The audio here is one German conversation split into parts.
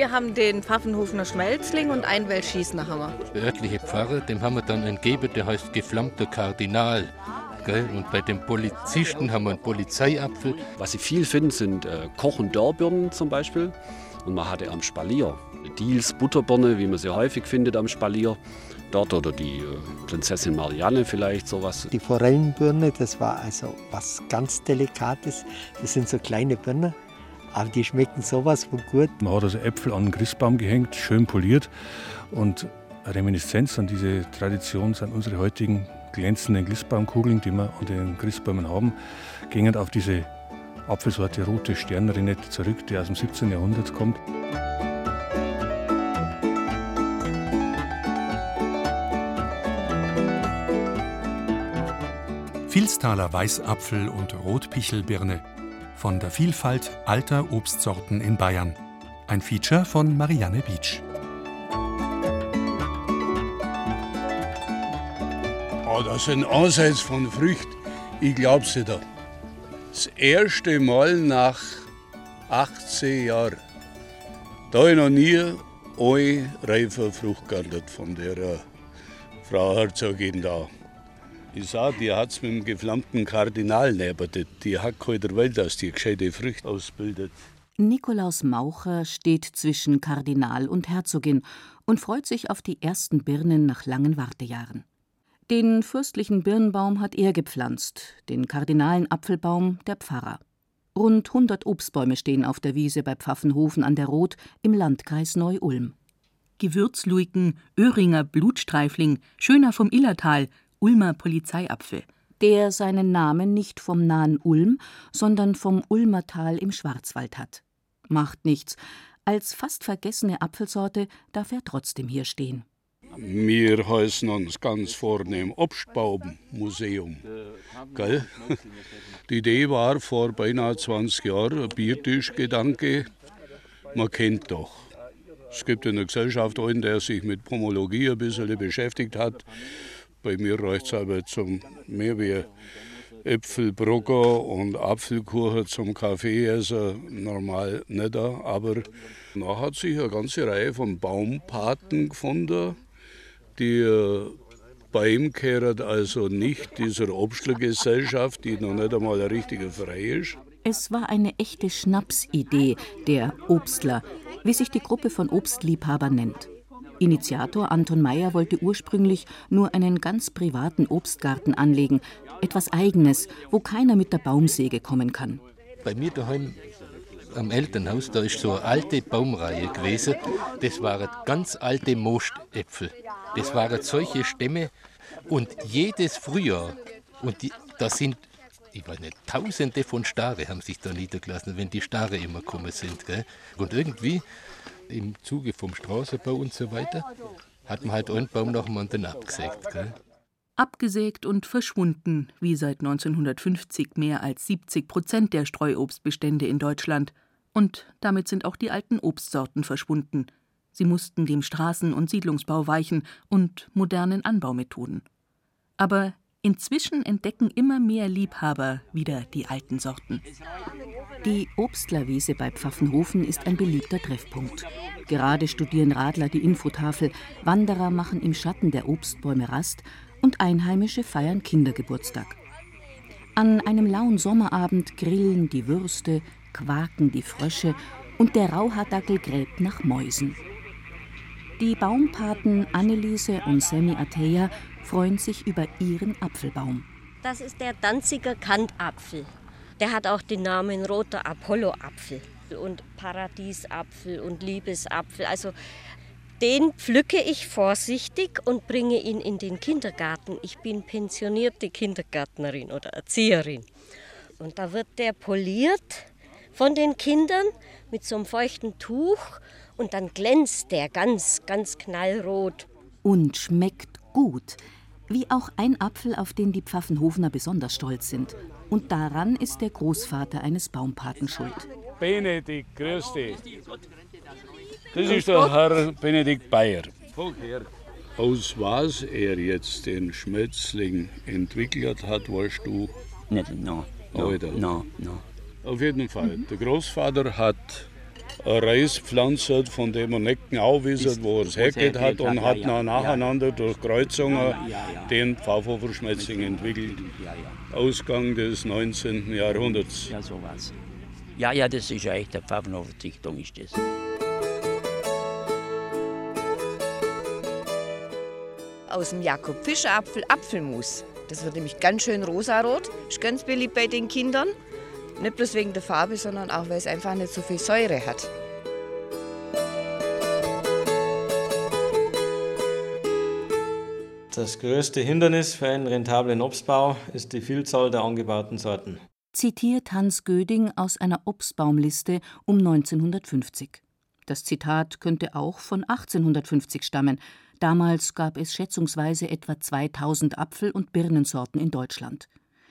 Wir haben den Pfaffenhofener Schmelzling und einen Weltschießner Hammer. Der örtliche Pfarrer, dem haben wir dann einen Geber, der heißt geflammter Kardinal. Gell? Und bei den Polizisten haben wir einen Polizeiapfel. Was ich viel finde, sind Koch- und Dörrbirnen zum Beispiel. Und man hatte am Spalier Diels Butterbirne, wie man sie häufig findet am Spalier. Dort oder die Prinzessin Marianne vielleicht sowas. Die Forellenbirne, das war also was ganz Delikates. Das sind so kleine Birnen, aber die schmecken sowas von gut. Man hat also Äpfel an den Christbaum gehängt, schön poliert. Und eine Reminiszenz an diese Tradition sind unsere heutigen glänzenden Christbaumkugeln, die wir an den Christbäumen haben, gingen auf diese Apfelsorte rote Sternrinette zurück, die aus dem 17. Jahrhundert kommt. Vilstaler Weißapfel und Rotpichelbirne. Von der Vielfalt alter Obstsorten in Bayern. Ein Feature von Marianne Beach. Oh, das sind Ansätze von Früchten. Ich glaub's dir da. Das erste Mal nach 18 Jahren. Da habe ich noch nie eine reife Frucht geerntet von der Frau Herzogin da. Ich sag, die hat's mit dem geflammten Kardinal näbert. Die hat keine der Welt, dass die gescheite Früchte ausbildet. Nikolaus Maucher steht zwischen Kardinal und Herzogin und freut sich auf die ersten Birnen nach langen Wartejahren. Den fürstlichen Birnbaum hat er gepflanzt, den kardinalen Apfelbaum der Pfarrer. Rund 100 Obstbäume stehen auf der Wiese bei Pfaffenhofen an der Roth im Landkreis Neu-Ulm. Gewürzluiken, Öhringer Blutstreifling, Schöner vom Illertal, Ulmer Polizeiapfel. Der seinen Namen nicht vom nahen Ulm, sondern vom Ulmertal im Schwarzwald hat. Macht nichts. Als fast vergessene Apfelsorte darf er trotzdem hier stehen. Wir heißen uns ganz vornehm Obstbaummuseum. Gell? Die Idee war vor beinahe 20 Jahren ein Biertischgedanke. Man kennt doch. Es gibt eine Gesellschaft, der sich mit Pomologie ein bisschen beschäftigt hat. Bei mir reicht es aber zum mehr wie Äpfelbrocker und Apfelkuchen zum Kaffeeessen normal nicht. Aber da hat sich eine ganze Reihe von Baumpaten gefunden, die bei ihm gehört also nicht dieser Obstlergesellschaft, die noch nicht einmal ein richtiger Verein ist. Es war eine echte Schnapsidee, der Obstler, wie sich die Gruppe von Obstliebhabern nennt. Initiator Anton Meyer wollte ursprünglich nur einen ganz privaten Obstgarten anlegen, etwas Eigenes, wo keiner mit der Baumsäge kommen kann. Bei mir daheim am Elternhaus, da ist so eine alte Baumreihe gewesen. Das waren ganz alte Moostäpfel. Das waren solche Stämme und jedes Frühjahr, und da sind, ich weiß nicht, Tausende von Stare haben sich da niedergelassen, wenn die Stare immer gekommen sind. Gell? Und irgendwie im Zuge vom Straßenbau und so weiter hat man halt einen Baum nach dem anderen abgesägt. Gell? Abgesägt und verschwunden, wie seit 1950 mehr als 70% der Streuobstbestände in Deutschland. Und damit sind auch die alten Obstsorten verschwunden. Sie mussten dem Straßen- und Siedlungsbau weichen und modernen Anbaumethoden. Aber inzwischen entdecken immer mehr Liebhaber wieder die alten Sorten. Die Obstlerwiese bei Pfaffenhofen ist ein beliebter Treffpunkt. Gerade studieren Radler die Infotafel, Wanderer machen im Schatten der Obstbäume Rast und Einheimische feiern Kindergeburtstag. An einem lauen Sommerabend grillen die Würste, quaken die Frösche und der Rauhaardackel gräbt nach Mäusen. Die Baumpaten Anneliese und Sammy Ateja freuen sich über ihren Apfelbaum. Das ist der Danziger Kantapfel. Der hat auch den Namen roter Apollo-Apfel und Paradiesapfel und Liebesapfel. Also den pflücke ich vorsichtig und bringe ihn in den Kindergarten. Ich bin pensionierte Kindergärtnerin oder Erzieherin. Und da wird der poliert von den Kindern mit so einem feuchten Tuch und dann glänzt der ganz, ganz knallrot. Und schmeckt gut. Wie auch ein Apfel, auf den die Pfaffenhofener besonders stolz sind. Und daran ist der Großvater eines Baumpaten schuld. Benedikt, grüß dich. Das ist der Herr Benedikt Bayer. Aus was er jetzt den Schmelzling entwickelt hat, weißt du? Nicht, no. Auf jeden Fall. Der Großvater hat eine Reispflanze, von dem man nicht genau wissen, wo es hergeht hat und hat nacheinander durch Kreuzungen den Pfauferschmelzling entwickelt. Ausgang des 19. Jahrhunderts. Ja, so war's. Ja, das ist ja echt eine Pfaffenhofer-Dichtung, ist das. Aus dem Jakob-Fischer-Apfel Apfelmus. Das wird nämlich ganz schön rosarot, ist ganz beliebt bei den Kindern. Nicht bloß wegen der Farbe, sondern auch, weil es einfach nicht so viel Säure hat. Das größte Hindernis für einen rentablen Obstbau ist die Vielzahl der angebauten Sorten. Zitiert Hans Göding aus einer Obstbaumliste um 1950. Das Zitat könnte auch von 1850 stammen. Damals gab es schätzungsweise etwa 2000 Apfel- und Birnensorten in Deutschland.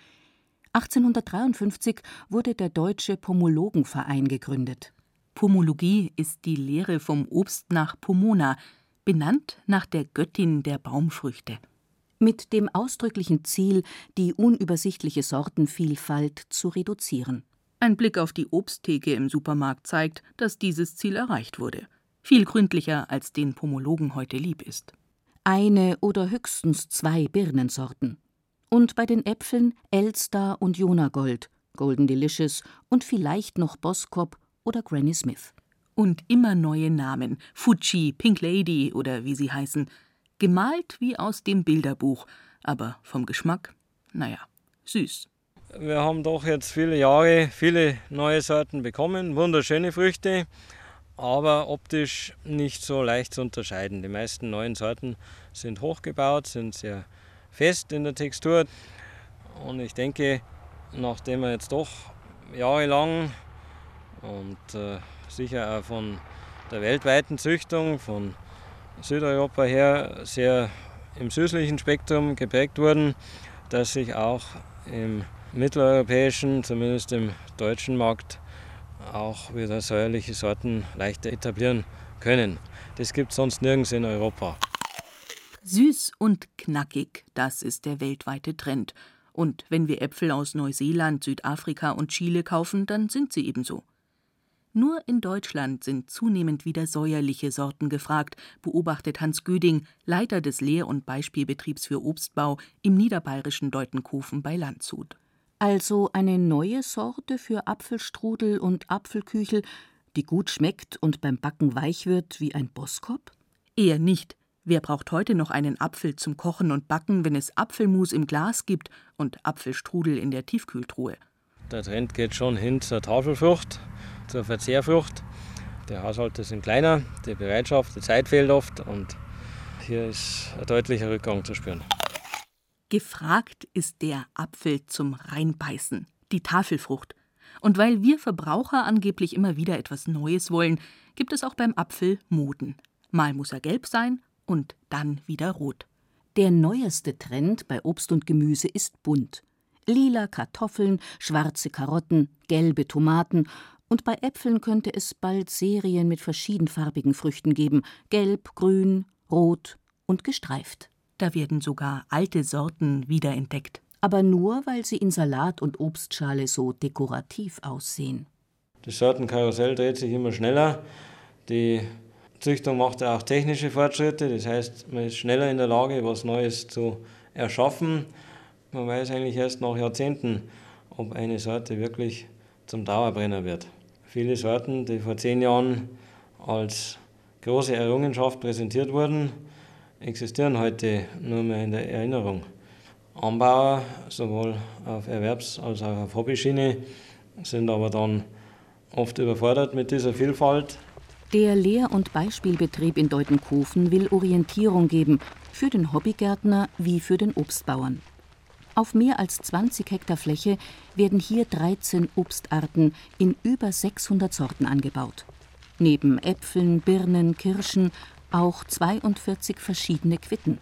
1853 wurde der Deutsche Pomologenverein gegründet. Pomologie ist die Lehre vom Obst nach Pomona, benannt nach der Göttin der Baumfrüchte. Mit dem ausdrücklichen Ziel, die unübersichtliche Sortenvielfalt zu reduzieren. Ein Blick auf die Obsttheke im Supermarkt zeigt, dass dieses Ziel erreicht wurde. Viel gründlicher, als den Pomologen heute lieb ist. Eine oder höchstens 2 Birnensorten. Und bei den Äpfeln Elster und Jonagold, Golden Delicious und vielleicht noch Boskop oder Granny Smith. Und immer neue Namen, Fuji, Pink Lady oder wie sie heißen. Gemalt wie aus dem Bilderbuch, aber vom Geschmack, süß. Wir haben doch jetzt viele Jahre viele neue Sorten bekommen, wunderschöne Früchte, aber optisch nicht so leicht zu unterscheiden. Die meisten neuen Sorten sind hochgebaut, sind sehr fest in der Textur. Und ich denke, nachdem wir jetzt doch jahrelang und sicher auch von der weltweiten Züchtung, von Südeuropa her sehr im süßlichen Spektrum geprägt wurden, dass sich auch im mitteleuropäischen, zumindest im deutschen Markt, auch wieder säuerliche Sorten leichter etablieren können. Das gibt es sonst nirgends in Europa. Süß und knackig, das ist der weltweite Trend. Und wenn wir Äpfel aus Neuseeland, Südafrika und Chile kaufen, dann sind sie ebenso. Nur in Deutschland sind zunehmend wieder säuerliche Sorten gefragt, beobachtet Hans Göding, Leiter des Lehr- und Beispielbetriebs für Obstbau im niederbayerischen Deutenkofen bei Landshut. Also eine neue Sorte für Apfelstrudel und Apfelküchel, die gut schmeckt und beim Backen weich wird wie ein Boskop? Eher nicht. Wer braucht heute noch einen Apfel zum Kochen und Backen, wenn es Apfelmus im Glas gibt und Apfelstrudel in der Tiefkühltruhe? Der Trend geht schon hin zur Tafelfrucht, zur Verzehrfrucht. Die Haushalte sind kleiner, die Bereitschaft, die Zeit fehlt oft und hier ist ein deutlicher Rückgang zu spüren. Gefragt ist der Apfel zum Reinbeißen, die Tafelfrucht. Und weil wir Verbraucher angeblich immer wieder etwas Neues wollen, gibt es auch beim Apfel Moden. Mal muss er gelb sein und dann wieder rot. Der neueste Trend bei Obst und Gemüse ist bunt. Lila Kartoffeln, schwarze Karotten, gelbe Tomaten und bei Äpfeln könnte es bald Serien mit verschiedenfarbigen Früchten geben, gelb, grün, rot und gestreift. Da werden sogar alte Sorten wiederentdeckt. Aber nur, weil sie in Salat und Obstschale so dekorativ aussehen. Das Sortenkarussell dreht sich immer schneller. Die Züchtung macht auch technische Fortschritte. Das heißt, man ist schneller in der Lage, was Neues zu erschaffen. Man weiß eigentlich erst nach Jahrzehnten, ob eine Sorte wirklich zum Dauerbrenner wird. Viele Sorten, die vor 10 Jahren als große Errungenschaft präsentiert wurden, existieren heute nur mehr in der Erinnerung. Anbauer, sowohl auf Erwerbs- als auch auf Hobbyschiene, sind aber dann oft überfordert mit dieser Vielfalt. Der Lehr- und Beispielbetrieb in Deutenkofen will Orientierung geben, für den Hobbygärtner wie für den Obstbauern. Auf mehr als 20 Hektar Fläche werden hier 13 Obstarten in über 600 Sorten angebaut. Neben Äpfeln, Birnen, Kirschen auch 42 verschiedene Quitten.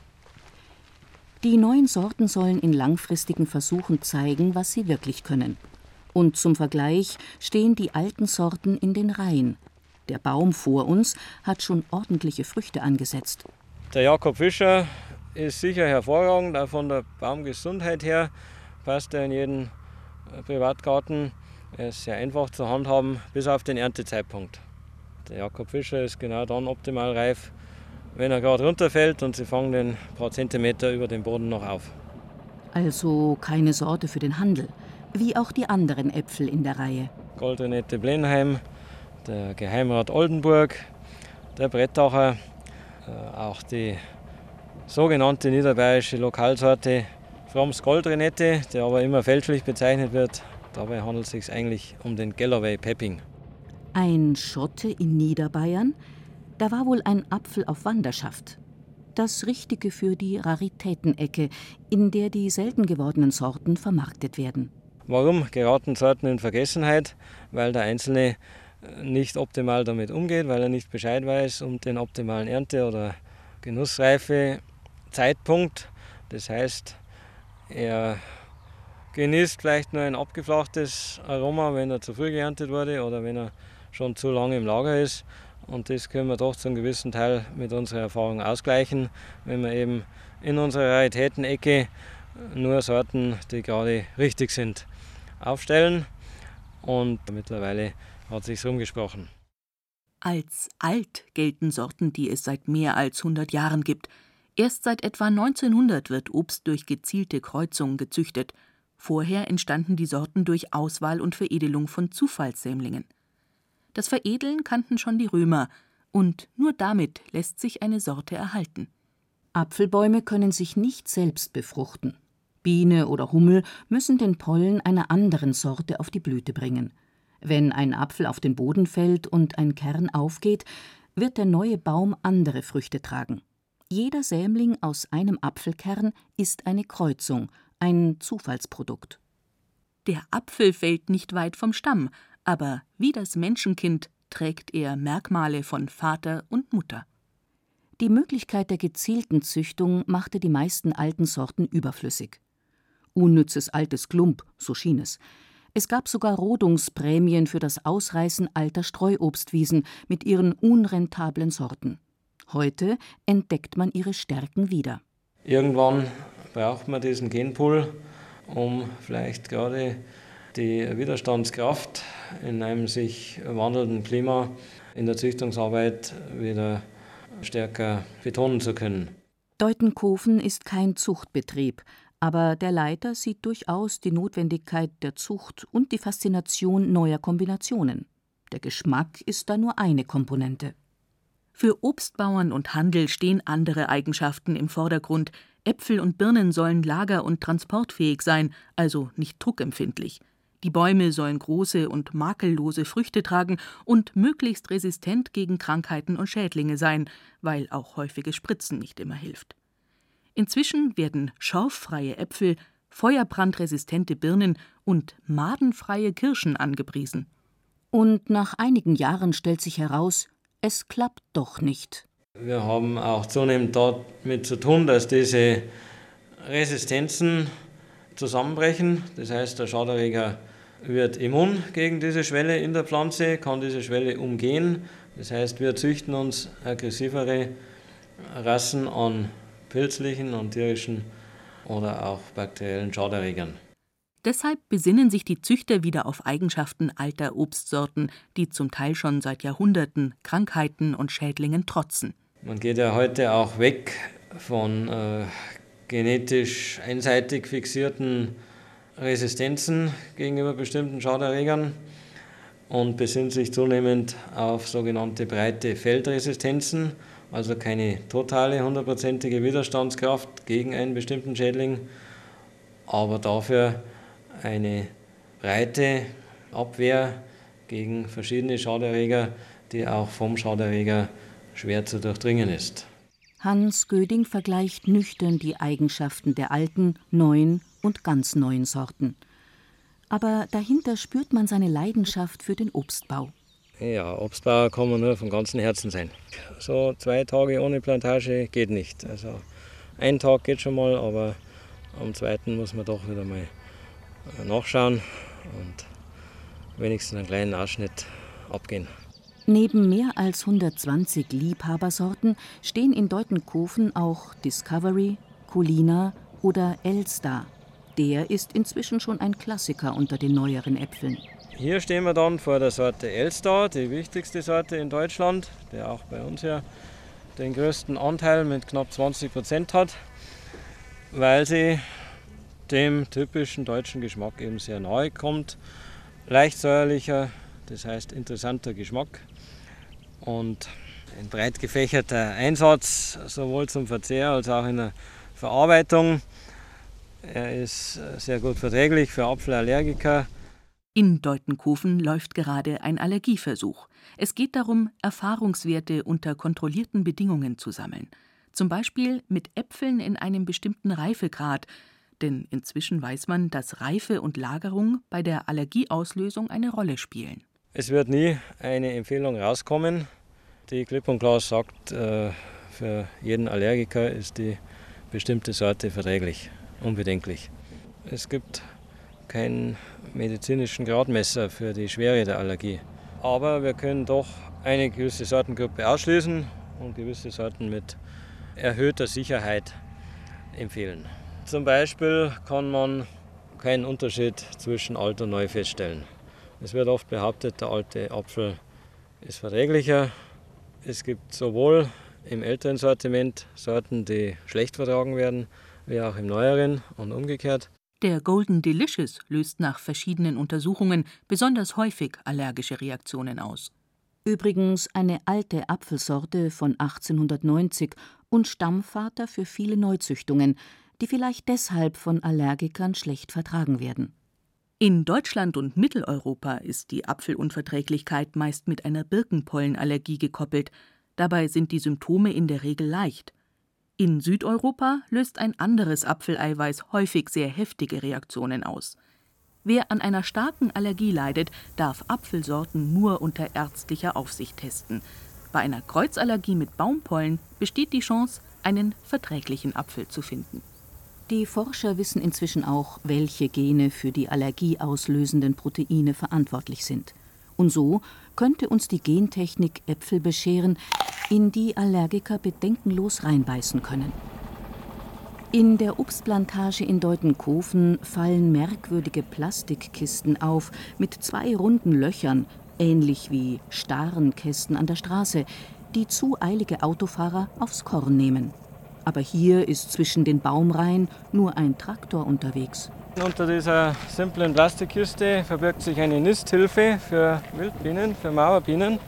Die neuen Sorten sollen in langfristigen Versuchen zeigen, was sie wirklich können. Und zum Vergleich stehen die alten Sorten in den Reihen. Der Baum vor uns hat schon ordentliche Früchte angesetzt. Der Jakob Fischer ist sicher hervorragend, auch von der Baumgesundheit her passt er in jeden Privatgarten. Er ist sehr einfach zu handhaben, bis auf den Erntezeitpunkt. Der Jakob Fischer ist genau dann optimal reif, wenn er gerade runterfällt und sie fangen den paar Zentimeter über dem Boden noch auf. Also keine Sorte für den Handel, wie auch die anderen Äpfel in der Reihe. Goldrenette Blenheim, der Geheimrat Oldenburg, der Brettacher, auch die sogenannte niederbayerische Lokalsorte Fromms Goldrenette, der aber immer fälschlich bezeichnet wird. Dabei handelt es sich eigentlich um den Galloway Pepping. Ein Schotte in Niederbayern? Da war wohl ein Apfel auf Wanderschaft. Das Richtige für die Raritätenecke, in der die selten gewordenen Sorten vermarktet werden. Warum geraten Sorten in Vergessenheit? Weil der Einzelne nicht optimal damit umgeht, weil er nicht Bescheid weiß um den optimalen Ernte- oder Genussreife-Zeitpunkt. Das heißt, er genießt vielleicht nur ein abgeflachtes Aroma, wenn er zu früh geerntet wurde oder wenn er schon zu lange im Lager ist. Und das können wir doch zu einem gewissen Teil mit unserer Erfahrung ausgleichen, wenn wir eben in unserer Raritätenecke nur Sorten, die gerade richtig sind, aufstellen. Und mittlerweile hat sich's rumgesprochen. Als alt gelten Sorten, die es seit mehr als 100 Jahren gibt. Erst seit etwa 1900 wird Obst durch gezielte Kreuzung gezüchtet. Vorher entstanden die Sorten durch Auswahl und Veredelung von Zufallssämlingen. Das Veredeln kannten schon die Römer, und nur damit lässt sich eine Sorte erhalten. Apfelbäume können sich nicht selbst befruchten. Biene oder Hummel müssen den Pollen einer anderen Sorte auf die Blüte bringen. Wenn ein Apfel auf den Boden fällt und ein Kern aufgeht, wird der neue Baum andere Früchte tragen. Jeder Sämling aus einem Apfelkern ist eine Kreuzung, ein Zufallsprodukt. Der Apfel fällt nicht weit vom Stamm, aber wie das Menschenkind trägt er Merkmale von Vater und Mutter. Die Möglichkeit der gezielten Züchtung machte die meisten alten Sorten überflüssig. Unnützes altes Klump, so schien es. Es gab sogar Rodungsprämien für das Ausreißen alter Streuobstwiesen mit ihren unrentablen Sorten. Heute entdeckt man ihre Stärken wieder. Irgendwann braucht man diesen Genpool, um vielleicht gerade die Widerstandskraft in einem sich wandelnden Klima in der Züchtungsarbeit wieder stärker betonen zu können. Deutenkofen ist kein Zuchtbetrieb, aber der Leiter sieht durchaus die Notwendigkeit der Zucht und die Faszination neuer Kombinationen. Der Geschmack ist da nur eine Komponente. Für Obstbauern und Handel stehen andere Eigenschaften im Vordergrund. Äpfel und Birnen sollen lager- und transportfähig sein, also nicht druckempfindlich. Die Bäume sollen große und makellose Früchte tragen und möglichst resistent gegen Krankheiten und Schädlinge sein, weil auch häufiges Spritzen nicht immer hilft. Inzwischen werden schorffreie Äpfel, feuerbrandresistente Birnen und madenfreie Kirschen angepriesen. Und nach einigen Jahren stellt sich heraus, es klappt doch nicht. Wir haben auch zunehmend damit zu tun, dass diese Resistenzen zusammenbrechen. Das heißt, der Schaderreger wird immun gegen diese Schwelle in der Pflanze, kann diese Schwelle umgehen. Das heißt, wir züchten uns aggressivere Rassen an pilzlichen und tierischen oder auch bakteriellen Schaderregern. Deshalb besinnen sich die Züchter wieder auf Eigenschaften alter Obstsorten, die zum Teil schon seit Jahrhunderten Krankheiten und Schädlingen trotzen. Man geht ja heute auch weg von genetisch einseitig fixierten Resistenzen gegenüber bestimmten Schaderregern und besinnt sich zunehmend auf sogenannte breite Feldresistenzen, also keine totale, 100%ige Widerstandskraft gegen einen bestimmten Schädling, aber dafür eine breite Abwehr gegen verschiedene Schaderreger, die auch vom Schaderreger schwer zu durchdringen ist. Hans Göding vergleicht nüchtern die Eigenschaften der alten, neuen und ganz neuen Sorten. Aber dahinter spürt man seine Leidenschaft für den Obstbau. Ja, Obstbauer kann man nur von ganzem Herzen sein. So 2 Tage ohne Plantage geht nicht. Also 1 Tag geht schon mal, aber am 2. muss man doch wieder mal nachschauen und wenigstens einen kleinen Ausschnitt abgehen. Neben mehr als 120 Liebhabersorten stehen in Deutenkofen auch Discovery, Culina oder Elstar. Der ist inzwischen schon ein Klassiker unter den neueren Äpfeln. Hier stehen wir dann vor der Sorte Elstar, die wichtigste Sorte in Deutschland, der auch bei uns ja den größten Anteil mit knapp 20% hat, weil sie dem typischen deutschen Geschmack eben sehr nahe kommt. Leicht säuerlicher, das heißt interessanter Geschmack und ein breit gefächerter Einsatz, sowohl zum Verzehr als auch in der Verarbeitung. Er ist sehr gut verträglich für Apfelallergiker. In Deutenkofen läuft gerade ein Allergieversuch. Es geht darum, Erfahrungswerte unter kontrollierten Bedingungen zu sammeln. Zum Beispiel mit Äpfeln in einem bestimmten Reifegrad. Denn inzwischen weiß man, dass Reife und Lagerung bei der Allergieauslösung eine Rolle spielen. Es wird nie eine Empfehlung rauskommen, die klipp und klar sagt, für jeden Allergiker ist die bestimmte Sorte verträglich, unbedenklich. Es gibt keinen medizinischen Gradmesser für die Schwere der Allergie. Aber wir können doch eine gewisse Sortengruppe ausschließen und gewisse Sorten mit erhöhter Sicherheit empfehlen. Zum Beispiel kann man keinen Unterschied zwischen alt und neu feststellen. Es wird oft behauptet, der alte Apfel ist verträglicher. Es gibt sowohl im älteren Sortiment Sorten, die schlecht vertragen werden, wie auch im neueren und umgekehrt. Der Golden Delicious löst nach verschiedenen Untersuchungen besonders häufig allergische Reaktionen aus. Übrigens eine alte Apfelsorte von 1890 und Stammvater für viele Neuzüchtungen, die vielleicht deshalb von Allergikern schlecht vertragen werden. In Deutschland und Mitteleuropa ist die Apfelunverträglichkeit meist mit einer Birkenpollenallergie gekoppelt. Dabei sind die Symptome in der Regel leicht. In Südeuropa löst ein anderes Apfeleiweiß häufig sehr heftige Reaktionen aus. Wer an einer starken Allergie leidet, darf Apfelsorten nur unter ärztlicher Aufsicht testen. Bei einer Kreuzallergie mit Baumpollen besteht die Chance, einen verträglichen Apfel zu finden. Die Forscher wissen inzwischen auch, welche Gene für die allergieauslösenden Proteine verantwortlich sind. Und so könnte uns die Gentechnik Äpfel bescheren, in die Allergiker bedenkenlos reinbeißen können. In der Obstplantage in Deutenkofen fallen merkwürdige Plastikkisten auf mit 2 runden Löchern, ähnlich wie Starenkästen an der Straße, die zu eilige Autofahrer aufs Korn nehmen. Aber hier ist zwischen den Baumreihen nur ein Traktor unterwegs. Unter dieser simplen Plastikkiste verbirgt sich eine Nisthilfe für Wildbienen, für Mauerbienen,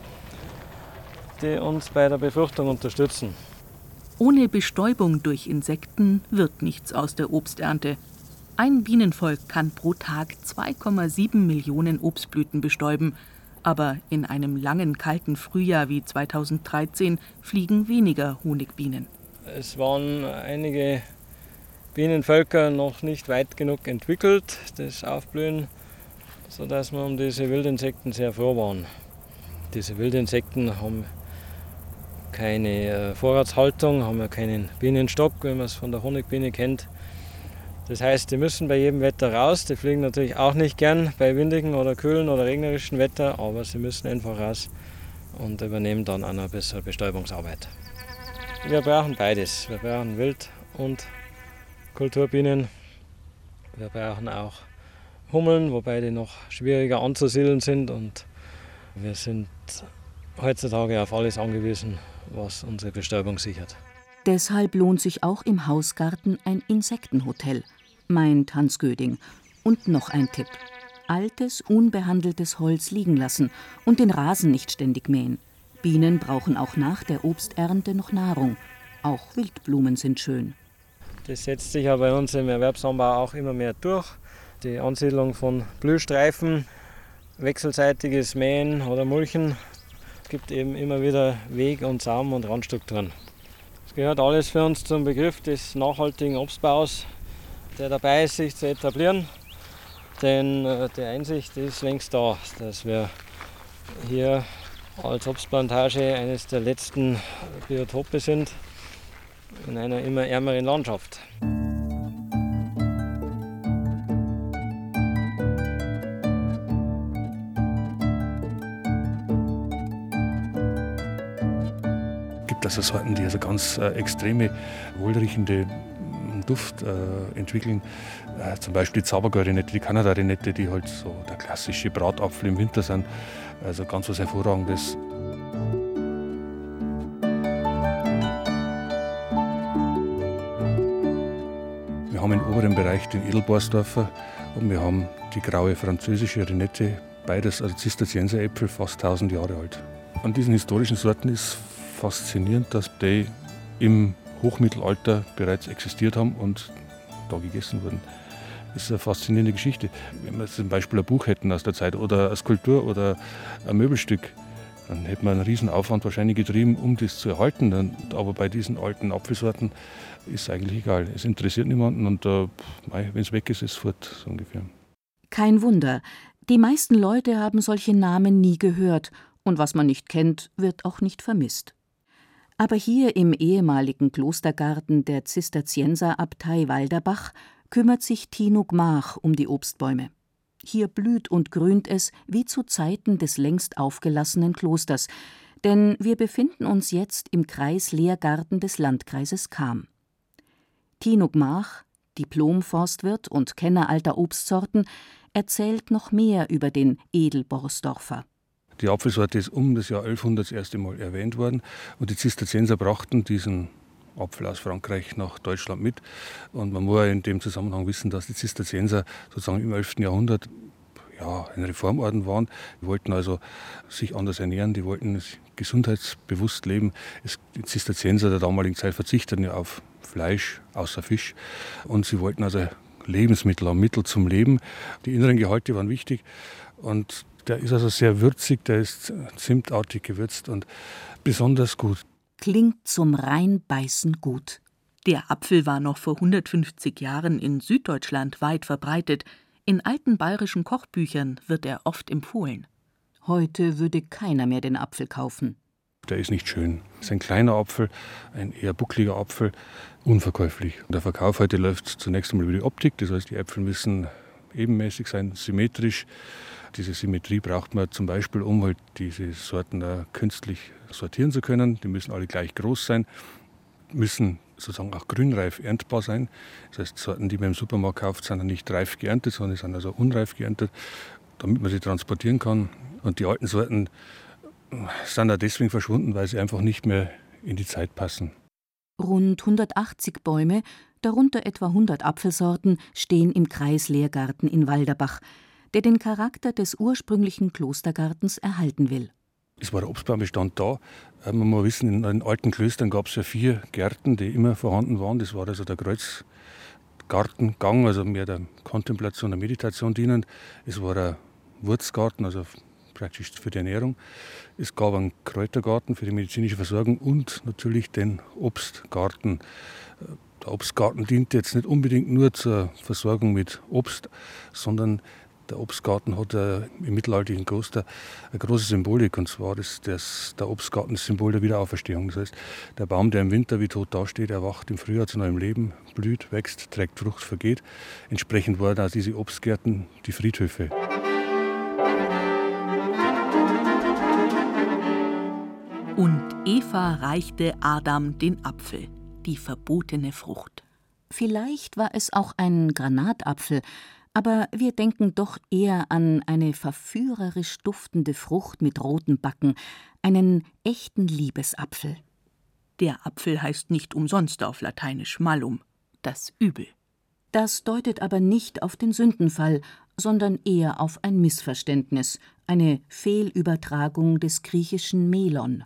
die uns bei der Befruchtung unterstützen. Ohne Bestäubung durch Insekten wird nichts aus der Obsternte. Ein Bienenvolk kann pro Tag 2,7 Millionen Obstblüten bestäuben. Aber in einem langen, kalten Frühjahr wie 2013 fliegen weniger Honigbienen. Es waren einige Bienenvölker noch nicht weit genug entwickelt, das Aufblühen, sodass wir um diese Wildinsekten sehr froh waren. Diese Wildinsekten haben keine Vorratshaltung, haben ja keinen Bienenstock, wie man es von der Honigbiene kennt. Das heißt, die müssen bei jedem Wetter raus. Die fliegen natürlich auch nicht gern bei windigen oder kühlen oder regnerischen Wetter, aber sie müssen einfach raus und übernehmen dann eine bessere Bestäubungsarbeit. Wir brauchen beides. Wir brauchen Wild- und Kulturbienen. Wir brauchen auch Hummeln, wobei die noch schwieriger anzusiedeln sind. Und wir sind heutzutage auf alles angewiesen, was unsere Bestäubung sichert. Deshalb lohnt sich auch im Hausgarten ein Insektenhotel, meint Hans Göding. Und noch ein Tipp: altes, unbehandeltes Holz liegen lassen und den Rasen nicht ständig mähen. Bienen brauchen auch nach der Obsternte noch Nahrung. Auch Wildblumen sind schön. Das setzt sich ja bei uns im Erwerbsanbau auch immer mehr durch. Die Ansiedlung von Blühstreifen, wechselseitiges Mähen oder Mulchen. Es gibt eben immer wieder Weg- und Saum- und Randstrukturen. Es gehört alles für uns zum Begriff des nachhaltigen Obstbaus, der dabei ist, sich zu etablieren. Denn die Einsicht ist längst da, dass wir hier als Obstplantage eines der letzten Biotope sind in einer immer ärmeren Landschaft. Es gibt also Sorten, die also ganz extreme, wohlriechende, Duft entwickeln. Zum Beispiel die Zaubergäu-Renette, die Kanada-Renette, die halt so der klassische Bratapfel im Winter sind. Also ganz was Hervorragendes. Wir haben im oberen Bereich den Edelborsdorfer und wir haben die graue französische Renette, beides also Zisterzienseräpfel, fast 1000 Jahre alt. An diesen historischen Sorten ist faszinierend, dass die im Hochmittelalter bereits existiert haben und da gegessen wurden. Das ist eine faszinierende Geschichte. Wenn wir zum Beispiel ein Buch hätten aus der Zeit oder eine Skulptur oder ein Möbelstück, dann hätte man einen riesen Aufwand wahrscheinlich getrieben, um das zu erhalten. Aber bei diesen alten Apfelsorten ist es eigentlich egal. Es interessiert niemanden und wenn es weg ist, ist es fort, so ungefähr. Kein Wunder. Die meisten Leute haben solche Namen nie gehört und was man nicht kennt, wird auch nicht vermisst. Aber hier im ehemaligen Klostergarten der Zisterzienserabtei Walderbach kümmert sich Tino Gmach um die Obstbäume. Hier blüht und grünt es wie zu Zeiten des längst aufgelassenen Klosters, denn wir befinden uns jetzt im Kreislehrgarten des Landkreises Cham. Tino Gmach, Diplom-Forstwirt und Kenner alter Obstsorten, erzählt noch mehr über den Edelborsdorfer. Die Apfelsorte ist um das Jahr 1100 das erste Mal erwähnt worden und die Zisterzienser brachten diesen Apfel aus Frankreich nach Deutschland mit. Und man muss in dem Zusammenhang wissen, dass die Zisterzienser sozusagen im 11. Jahrhundert ein Reformorden waren. Die wollten also sich anders ernähren, die wollten gesundheitsbewusst leben. Die Zisterzienser der damaligen Zeit verzichteten ja auf Fleisch außer Fisch und sie wollten also Lebensmittel haben, Mittel zum Leben. Die inneren Gehalte waren wichtig und der ist also sehr würzig, der ist zimtartig gewürzt und besonders gut. Klingt zum Reinbeißen gut. Der Apfel war noch vor 150 Jahren in Süddeutschland weit verbreitet. In alten bayerischen Kochbüchern wird er oft empfohlen. Heute würde keiner mehr den Apfel kaufen. Der ist nicht schön. Es ist ein kleiner Apfel, ein eher buckliger Apfel, unverkäuflich. Der Verkauf heute läuft zunächst einmal über die Optik, das heißt, die Äpfel müssen ebenmäßig sein, symmetrisch. Diese Symmetrie braucht man zum Beispiel, um halt diese Sorten künstlich sortieren zu können. Die müssen alle gleich groß sein, müssen sozusagen auch grünreif erntbar sein. Das heißt, Sorten, die man im Supermarkt kauft, sind nicht reif geerntet, sondern sind also unreif geerntet, damit man sie transportieren kann. Und die alten Sorten sind auch deswegen verschwunden, weil sie einfach nicht mehr in die Zeit passen. Rund 180 Bäume, darunter etwa 100 Apfelsorten, stehen im Kreislehrgarten in Walderbach, der den Charakter des ursprünglichen Klostergartens erhalten will. Es war der Obstbaumbestand da. Man muss wissen, in den alten Klöstern gab es ja 4 Gärten, die immer vorhanden waren. Das war also der Kreuzgartengang, also mehr der Kontemplation, der Meditation dienend. Es war der Wurzgarten, also praktisch für die Ernährung. Es gab einen Kräutergarten für die medizinische Versorgung und natürlich den Obstgarten. Der Obstgarten dient jetzt nicht unbedingt nur zur Versorgung mit Obst, sondern der Obstgarten hat im mittelalterlichen Kloster eine große Symbolik, und zwar ist der Obstgarten das Symbol der Wiederauferstehung. Das heißt, der Baum, der im Winter wie tot dasteht, erwacht im Frühjahr zu neuem Leben, blüht, wächst, trägt Frucht, vergeht. Entsprechend waren auch diese Obstgärten die Friedhöfe. Und Eva reichte Adam den Apfel, die verbotene Frucht. Vielleicht war es auch ein Granatapfel, aber wir denken doch eher an eine verführerisch duftende Frucht mit roten Backen, einen echten Liebesapfel. Der Apfel heißt nicht umsonst auf Lateinisch Malum, das Übel. Das deutet aber nicht auf den Sündenfall, sondern eher auf ein Missverständnis, eine Fehlübertragung des griechischen Melon.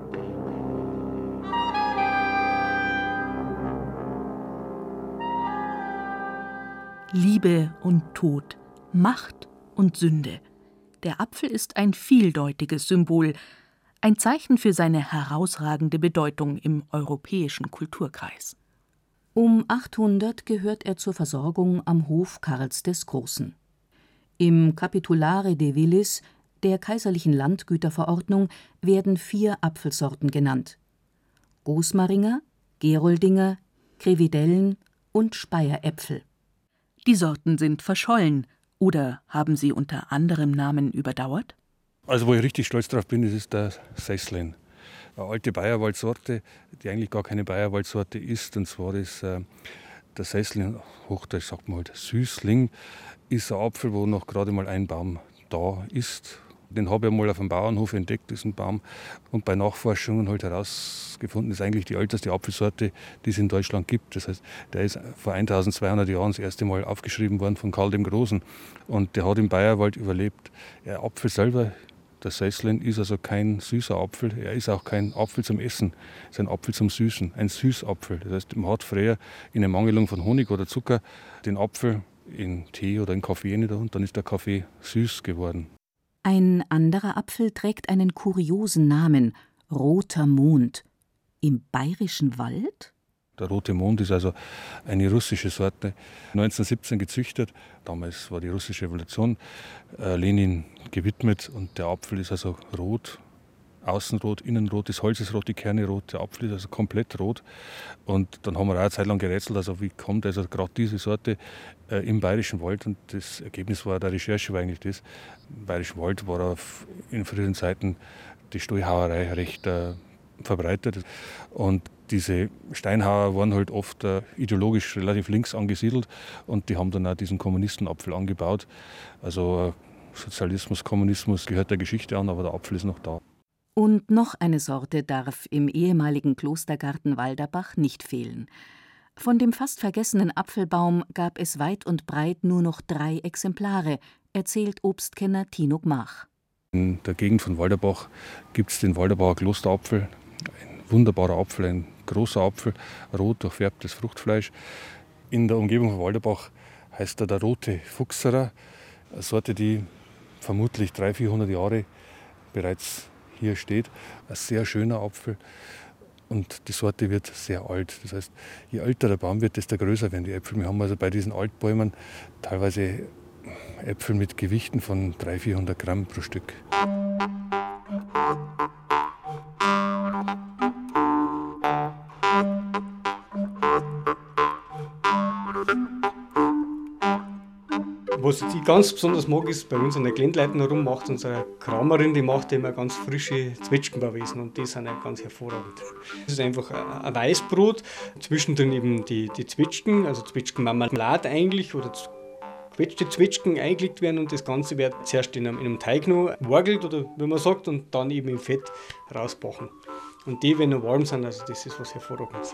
Liebe und Tod, Macht und Sünde. Der Apfel ist ein vieldeutiges Symbol, ein Zeichen für seine herausragende Bedeutung im europäischen Kulturkreis. Um 800 gehört er zur Versorgung am Hof Karls des Großen. Im Capitulare de Villis, der kaiserlichen Landgüterverordnung, werden 4 Apfelsorten genannt: Gosmaringer, Geroldinger, Krevidellen und Speyeräpfel. Die Sorten sind verschollen, oder haben sie unter anderem Namen überdauert? Also wo ich richtig stolz drauf bin, das ist der Sesslin. Eine alte Bayerwaldsorte, die eigentlich gar keine Bayerwaldsorte ist. Und zwar ist Der Seisling, Hochdeutsch sagt man halt Süßling, ist ein Apfel, wo noch gerade mal ein Baum da ist. Den habe ich einmal auf dem Bauernhof entdeckt, diesen Baum. Und bei Nachforschungen halt herausgefunden, ist eigentlich die älteste Apfelsorte, die es in Deutschland gibt. Das heißt, der ist vor 1200 Jahren das erste Mal aufgeschrieben worden von Karl dem Großen. Und der hat im Bayerwald überlebt. Der Apfel selber, der Seisling, ist also kein süßer Apfel. Er ist auch kein Apfel zum Essen. Es ist ein Apfel zum Süßen, ein Süßapfel. Das heißt, man hat früher in Ermangelung von Honig oder Zucker den Apfel in Tee oder in Kaffee nieder und dann ist der Kaffee süß geworden. Ein anderer Apfel trägt einen kuriosen Namen, Roter Mond. Im Bayerischen Wald? Der Rote Mond ist also eine russische Sorte, 1917 gezüchtet. Damals war die russische Revolution Lenin gewidmet und der Apfel ist also rot, außenrot, innenrot, das Holz ist rot, die Kerne rot, der Apfel ist also komplett rot. Und dann haben wir auch eine Zeit lang gerätselt, also wie kommt also gerade diese Sorte im Bayerischen Wald, und das Ergebnis war der Recherche war eigentlich das. Im Bayerischen Wald war in früheren Zeiten die Stallhauerei recht verbreitet. Und diese Steinhauer waren halt oft ideologisch relativ links angesiedelt und die haben dann auch diesen Kommunistenapfel angebaut. Also Sozialismus, Kommunismus gehört der Geschichte an, aber der Apfel ist noch da. Und noch eine Sorte darf im ehemaligen Klostergarten Walderbach nicht fehlen. Von dem fast vergessenen Apfelbaum gab es weit und breit nur noch 3 Exemplare, erzählt Obstkenner Tino Gmach. In der Gegend von Walderbach gibt es den Walderbacher Klosterapfel. Ein wunderbarer Apfel, ein großer Apfel, rot durchfärbtes Fruchtfleisch. In der Umgebung von Walderbach heißt er der Rote Fuchserer, eine Sorte, die vermutlich 300-400 Jahre bereits hier steht. Ein sehr schöner Apfel. Und die Sorte wird sehr alt. Das heißt, je älter der Baum wird, desto größer werden die Äpfel. Wir haben also bei diesen Altbäumen teilweise Äpfel mit Gewichten von 300-400 Gramm pro Stück. Was ich ganz besonders mag, ist, bei uns an der Glendleiten herum macht unsere Kramerin, die macht immer ganz frische Zwetschgenbauwesen und die sind ja ganz hervorragend. Das ist einfach ein Weißbrot, zwischendrin eben die Zwetschgen, also Zwetschgenmarmelade eigentlich oder gequetschte Zwetschgen eingelegt werden und das Ganze wird zuerst in einem Teig noch geworgelt oder wie man sagt und dann eben im Fett rausbacken. Und die, wenn noch warm sind, also das ist was Hervorragendes.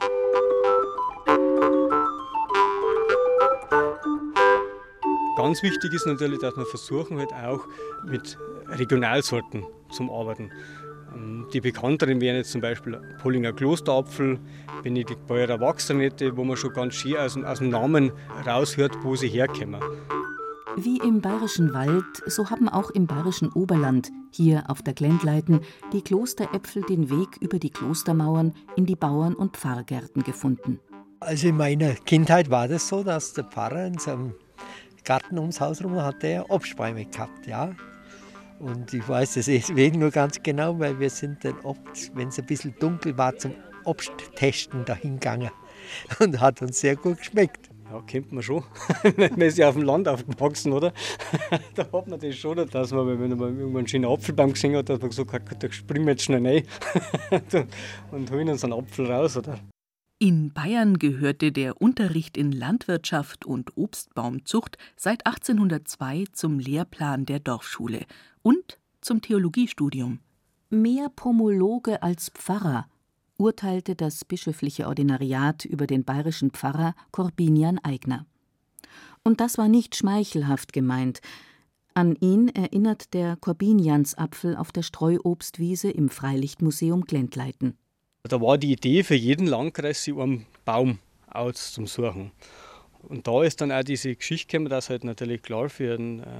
Ganz wichtig ist natürlich, dass wir versuchen halt auch mit Regionalsorten zu arbeiten. Die bekannteren wären jetzt zum Beispiel Pollinger Klosterapfel, Benediktbeurer Wachsernette, wo man schon ganz schön aus dem Namen raushört, wo sie herkommen. Wie im Bayerischen Wald, so haben auch im Bayerischen Oberland, hier auf der Glendleiten, die Klosteräpfel den Weg über die Klostermauern in die Bauern- und Pfarrgärten gefunden. Also in meiner Kindheit war das so, dass der Pfarrer in seinem Garten ums Haus rum hat er Obstbäume gehabt, ja. Und ich weiß das deswegen nur ganz genau, weil wir sind dann oft, wenn es ein bisschen dunkel war, zum Obsttesten dahin gegangen. Und hat uns sehr gut geschmeckt. Ja, kennt man schon. Man ist ja auf dem Land aufgewachsen, oder? Da hat man das schon, dass man, wenn man irgendwann einen schönen Apfelbaum gesehen hat, dass man gesagt hat, da springen wir jetzt schnell rein und holen uns einen Apfel raus, oder? In Bayern gehörte der Unterricht in Landwirtschaft und Obstbaumzucht seit 1802 zum Lehrplan der Dorfschule und zum Theologiestudium. Mehr Pomologe als Pfarrer, urteilte das bischöfliche Ordinariat über den bayerischen Pfarrer Korbinian Aigner. Und das war nicht schmeichelhaft gemeint. An ihn erinnert der Korbiniansapfel auf der Streuobstwiese im Freilichtmuseum Glendleiten. Da war die Idee für jeden Landkreis, sich einen Baum auszusuchen. Und da ist dann auch diese Geschichte gekommen, dass halt natürlich klar für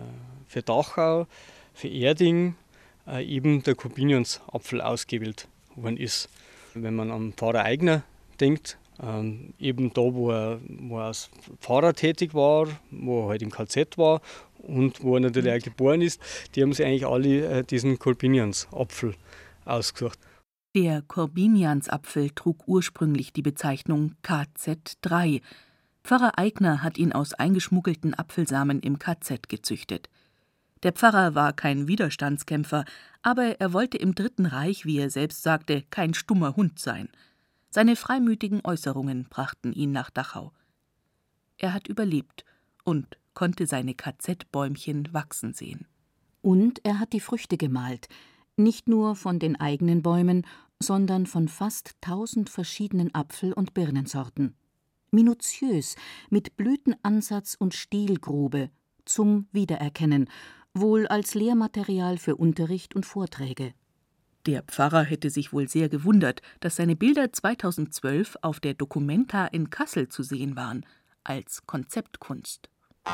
Dachau, für Erding eben der Korbiniansapfel ausgewählt worden ist. Wenn man an Pfarrer Aigner denkt, eben da, wo er als Pfarrer tätig war, wo er halt im KZ war und wo er natürlich auch geboren ist, die haben sich eigentlich alle diesen Korbiniansapfel ausgesucht. Der Korbiniansapfel trug ursprünglich die Bezeichnung KZ3. Pfarrer Aigner hat ihn aus eingeschmuggelten Apfelsamen im KZ gezüchtet. Der Pfarrer war kein Widerstandskämpfer, aber er wollte im Dritten Reich, wie er selbst sagte, kein stummer Hund sein. Seine freimütigen Äußerungen brachten ihn nach Dachau. Er hat überlebt und konnte seine KZ-Bäumchen wachsen sehen. Und er hat die Früchte gemalt, nicht nur von den eigenen Bäumen, sondern von fast 1000 verschiedenen Apfel- und Birnensorten. Minutiös, mit Blütenansatz und Stielgrube, zum Wiedererkennen, wohl als Lehrmaterial für Unterricht und Vorträge. Der Pfarrer hätte sich wohl sehr gewundert, dass seine Bilder 2012 auf der Documenta in Kassel zu sehen waren, als Konzeptkunst.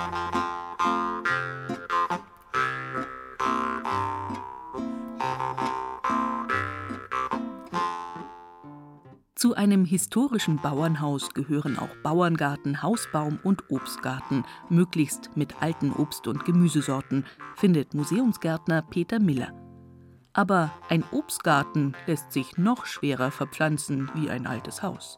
Zu einem historischen Bauernhaus gehören auch Bauerngarten, Hausbaum und Obstgarten, möglichst mit alten Obst- und Gemüsesorten, findet Museumsgärtner Peter Miller. Aber ein Obstgarten lässt sich noch schwerer verpflanzen wie ein altes Haus.